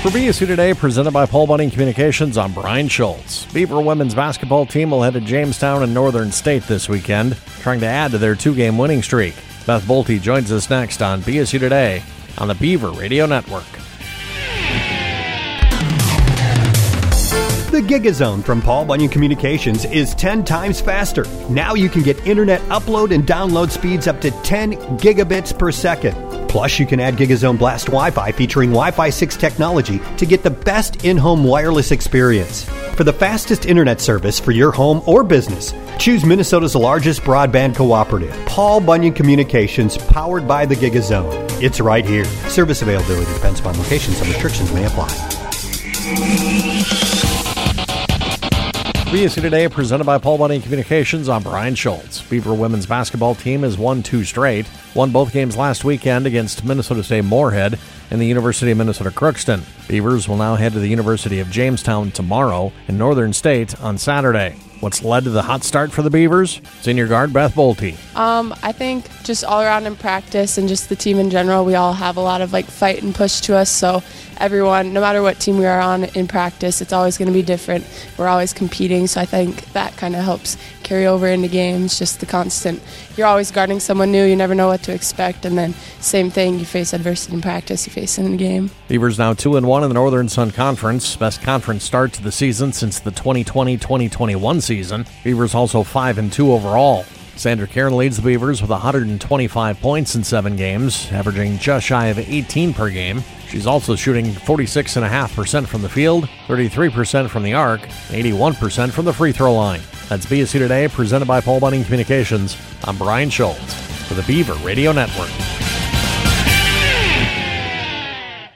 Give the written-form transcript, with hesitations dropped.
For BSU Today, presented by Paul Bunning Communications, I'm Brian Schultz. Beaver women's basketball team will head to Jamestown and Northern State this weekend, trying to add to their two-game winning streak. Beth Bolte joins us next on BSU Today on the Beaver Radio Network. The GigaZone from Paul Bunyan Communications is 10 times faster. Now you can get internet upload and download speeds up to 10 gigabits per second. Plus, you can add GigaZone Blast Wi-Fi featuring Wi-Fi 6 technology to get the best in-home wireless experience. For the fastest internet service for your home or business, choose Minnesota's largest broadband cooperative, Paul Bunyan Communications, powered by the GigaZone. It's right here. Service availability depends upon location. Some restrictions may apply. BSU Today, presented by Paul Bunning Communications, I'm Brian Schultz. Beaver women's basketball team has won 2 straight. Won both games last weekend against Minnesota State Moorhead and the University of Minnesota Crookston. Beavers will now head to the University of Jamestown tomorrow and Northern State on Saturday. What's led to the hot start for the Beavers? Senior guard Beth Bolte. I think just all around in practice and just the team in general, we all have a lot of fight and push to us. So everyone, no matter what team we are on in practice, it's always going to be different. We're always competing. So I think that kind of helps carry over into games. Just the constant, you're always guarding someone new. You never know what to expect. And then same thing, you face adversity in practice, you face it in the game. Beavers now 2-1 in the Northern Sun Conference. Best conference start to the season since the 2020-2021 season. Beavers also 5-2 overall. Sandra Karen leads the Beavers with 125 points in 7 games, averaging just shy of 18 per game. She's also shooting 46.5% from the field, 33% from the arc, and 81% from the free throw line. That's BSU Today, presented by Paul Bunning Communications. I'm Brian Schultz for the Beaver Radio Network.